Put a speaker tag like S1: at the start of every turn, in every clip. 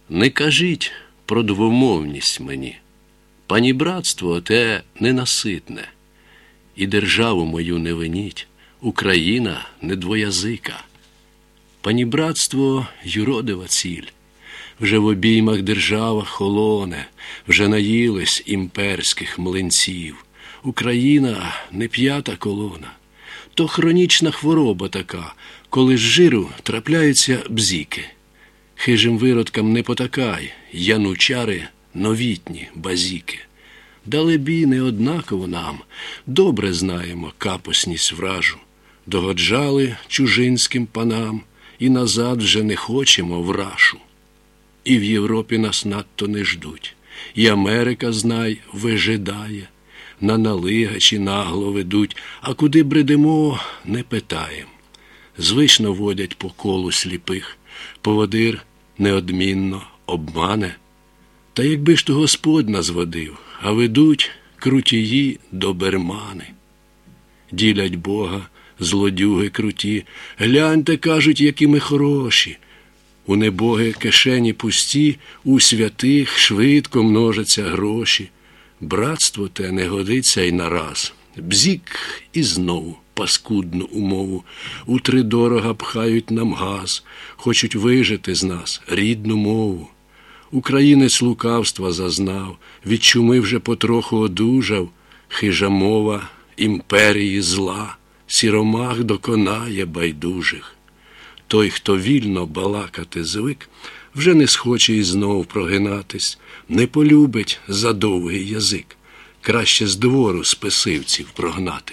S1: Не кажіть про двомовність мені. Панібратство те ненаситне. І державу мою не виніть, Україна не двоязика. Панібратство – юродива ціль. Вже в обіймах держава холоне, вже наїлись імперських млинців. Україна не п'ята колона. То хронічна хвороба така, коли з жиру трапляються бзіки. Хижим виродкам не потакай, янучари новітні базіки. Далебі не однаково нам, добре знаємо капосність вражу. Догоджали чужинським панам, і назад вже не хочемо в рашу. І в Європі нас надто не ждуть, і Америка, знай, вижидає. На налигачі нагло ведуть, а куди бредемо, не питаєм. Звично водять по колу сліпих, поводир неодмінно обмане. Та якби ж то Господь нас водив, а ведуть крутії добермани. Ділять Бога, злодюги круті, гляньте, кажуть, які ми хороші. У небоги кишені пусті, у святих швидко множаться гроші. Братство те не годиться й нараз. Бзік і знову паскудну умову. Утридорога пхають нам газ, хочуть вижити з нас рідну мову. Українець лукавства зазнав, від чуми вже потроху одужав. Хижа мова імперії зла, сіромах доконає байдужих. Той, хто вільно балакати звик, вже не схоче і знов прогинатись, не полюбить за довгий язик, краще з двору спесивців прогнати.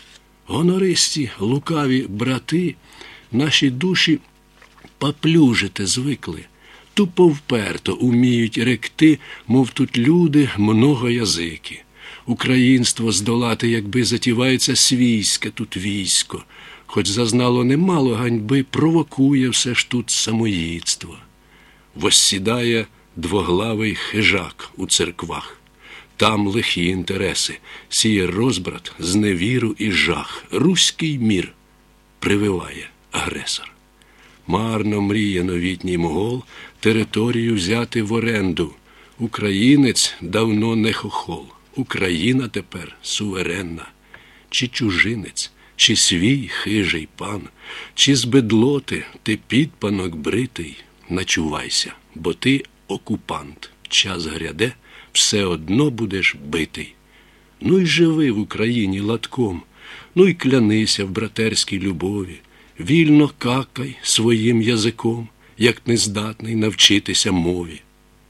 S1: Гонористі, лукаві брати, наші душі поплюжити звикли, тупо вперто уміють ректи, мов тут люди многоязики. Українство здолати, якби затівається свійське тут військо, хоч зазнало немало ганьби, провокує все ж тут самоїдство. Воссідає двоглавий хижак у церквах. Там лихі інтереси, сіє розбрат, зневіру і жах. Руський мір прививає агресор. Марно мріє новітній могол територію взяти в оренду. Українець давно не хохол. Україна тепер суверенна. Чи чужинець, чи свій хижий пан, чи з бедлоти ти підпанок бритий, начувайся, бо ти окупант. Час гряде, все одно будеш битий. Ну й живи в Україні латком, ну й клянися в братерській любові, вільно какай своїм язиком, як нездатний навчитися мові.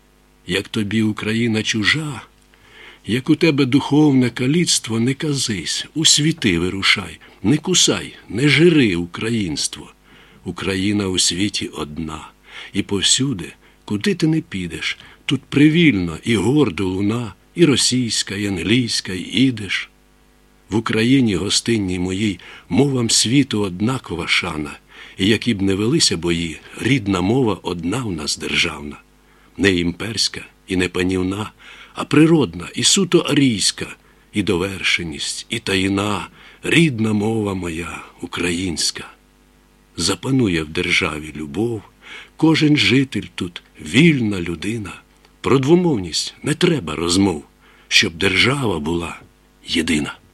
S1: Як тобі Україна чужа, як у тебе духовне каліцтво, не казись, у світи вирушай, не кусай, не жири українство. Україна у світі одна, і повсюди, куди ти не підеш, тут привільно і гордо луна, і російська, і англійська, і ідиш. В Україні гостинній моїй мовам світу однакова шана, і які б не велися бої, рідна мова одна в нас державна. Не імперська і не панівна, а природна і суто арійська, і довершеність, і таїна, рідна мова моя, українська. Запанує в державі любов, кожен житель тут вільна людина. Про двомовність не треба розмов, щоб держава була єдина.